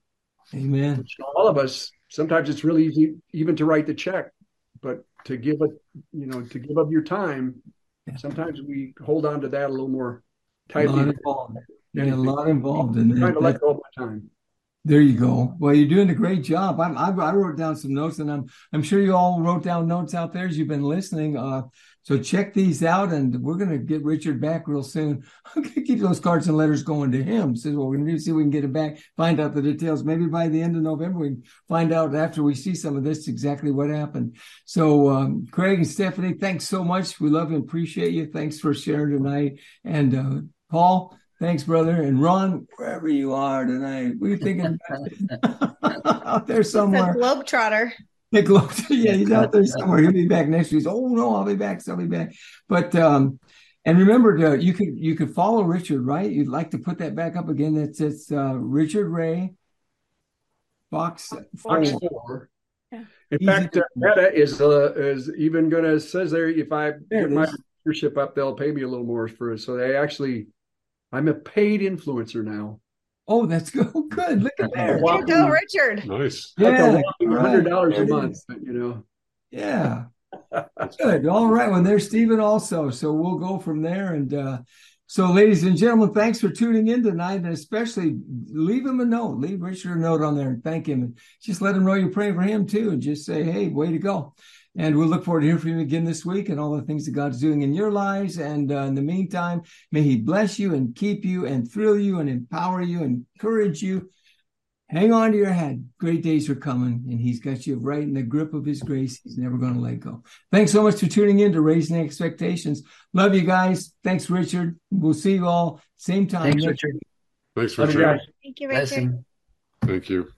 Amen. All of us, sometimes it's really easy even to write the check, but to give it, you know, to give up your time, yeah. sometimes we hold on to that a little more tightly. A lot involved. Yeah, a lot involved in trying that. to let go of my time. There you go. Well, you're doing a great job. I'm, I, I wrote down some notes, and I'm I'm sure you all wrote down notes out there as you've been listening. Uh, so check these out, and we're going to get Richard back real soon. I'm going to keep those cards and letters going to him. So what we're going to do, see if we can get it back, find out the details. Maybe by the end of November, we can find out after we see some of this exactly what happened. So um, Craig and Stephanie, thanks so much. We love and appreciate you. Thanks for sharing tonight. And uh, Paul, thanks, brother. And Ron, wherever you are tonight, what are you thinking out there somewhere? The Globetrotter. The Globetrotter. Yeah, he's out there somewhere. He'll be back next week. Oh no, I'll be back. So I'll be back. But um, and remember, to, you could you could follow Richard, right? You'd like to put that back up again. That's it's uh, Richard Ray, Fox Fox Four. Yeah. In fact, uh, Meta is uh, is even going to says there if I there get my membership up, they'll pay me a little more for it. So they actually. I'm a paid influencer now. Oh, that's good. Oh, good. Look at that. There you go, Richard. Nice. Yeah. one hundred dollars right. a month, you know. Yeah. Good. All right. Well, there's Stephen also. So we'll go from there. And uh, so, ladies and gentlemen, thanks for tuning in tonight. And especially leave him a note. Leave Richard a note on there and thank him. And just let him know you're praying for him, too. And just say, hey, way to go. And we'll look forward to hearing from you again this week and all the things that God's doing in your lives. And uh, in the meantime, may he bless you and keep you and thrill you and empower you and encourage you. Hang on to your head. Great days are coming, and he's got you right in the grip of his grace. He's never going to let go. Thanks so much for tuning in to Raising Expectations. Love you guys. Thanks, Richard. We'll see you all same time. Thanks, Richard. Week. Thanks, Richard. Thank you, Richard. Blessing. Thank you.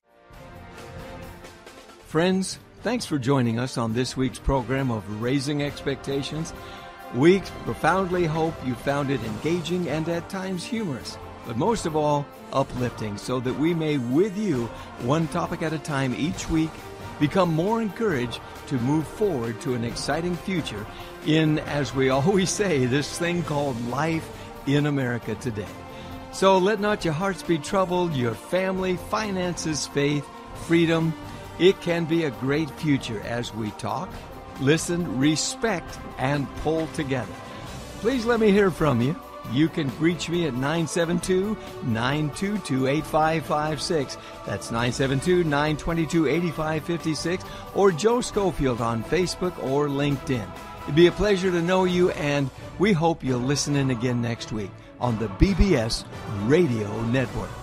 Friends, thanks for joining us on this week's program of Raising Expectations. We profoundly hope you found it engaging and at times humorous, but most of all, uplifting, so that we may, with you, one topic at a time each week, become more encouraged to move forward to an exciting future in, as we always say, this thing called life in America today. So let not your hearts be troubled, your family, finances, faith, freedom. It can be a great future as we talk, listen, respect, and pull together. Please let me hear from you. You can reach me at nine seven two, nine two two, eight five five six. That's nine seven two, nine two two, eight five five six. Or Joe Schofield on Facebook or LinkedIn. It'd be a pleasure to know you, and we hope you'll listen in again next week on the B B S Radio Network.